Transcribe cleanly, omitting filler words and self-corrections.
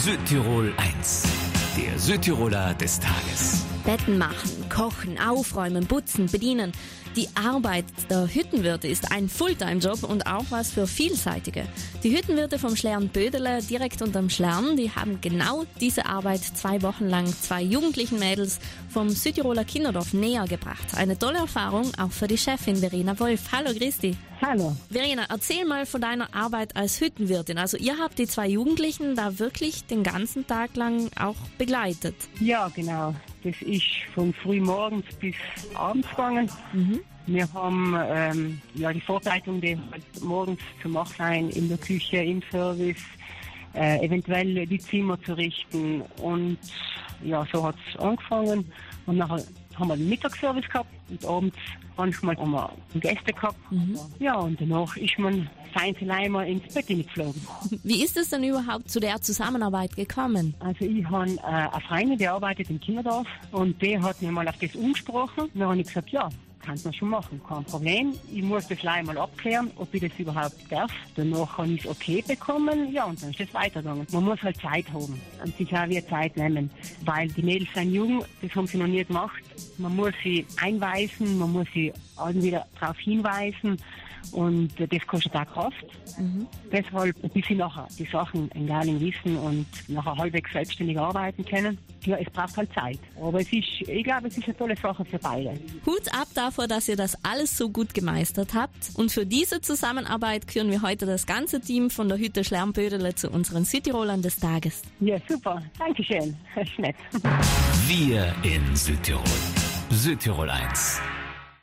Südtirol 1, der Südtiroler des Tages. Betten machen, kochen, aufräumen, putzen, bedienen. Die Arbeit der Hüttenwirte ist ein Fulltime-Job und auch was für Vielseitige. Die Hüttenwirte vom Schlern Bödele direkt unterm Schlern, die haben genau diese Arbeit 2 Wochen lang 2 jugendlichen Mädels vom Südtiroler Kinderdorf näher gebracht. Eine tolle Erfahrung auch für die Chefin Verena Wolf. Hallo Christi. Hallo. Verena, erzähl mal von deiner Arbeit als Hüttenwirtin. Also ihr habt die 2 Jugendlichen da wirklich den ganzen Tag lang auch begleitet. Ja, genau. Das ist von frühmorgens bis abends gegangen. Wir haben die Vorbereitung, die halt morgens zu machen sein, in der Küche, im Service, eventuell die Zimmer zu richten. Und ja, so hat es angefangen. Und nachher haben wir den Mittagsservice gehabt und abends manchmal haben wir Gäste gehabt. Ja, und danach ist man einmal ins Bett geflogen. Wie ist es denn überhaupt zu der Zusammenarbeit gekommen? Also ich habe eine Freundin, die arbeitet im Kinderdorf und die hat mir mal auf das umgesprochen. Dann habe ich gesagt, ja, kannst du schon machen, kein Problem. Ich muss das gleich mal abklären, ob ich das überhaupt darf. Danach habe ich es okay bekommen, ja, und dann ist es weitergegangen. Man muss halt Zeit haben und sich auch wieder Zeit nehmen, weil die Mädels sind jung, das haben sie noch nie gemacht. Man muss sie einweisen, man muss sie wieder darauf hinweisen und das kostet auch Kraft. Deshalb, bis sie nachher die Sachen in Gerling wissen und nachher halbwegs selbstständig arbeiten können, ja, es braucht halt Zeit. Aber ich glaube, es ist eine tolle Sache für beide. Hut ab davor, dass ihr das alles so gut gemeistert habt. Und für diese Zusammenarbeit küren wir heute das ganze Team von der Hütte Schlern Bödele zu unseren Südtirolern des Tages. Ja, super. Dankeschön. Das ist nett. Wir in Südtirol. Südtirol 1.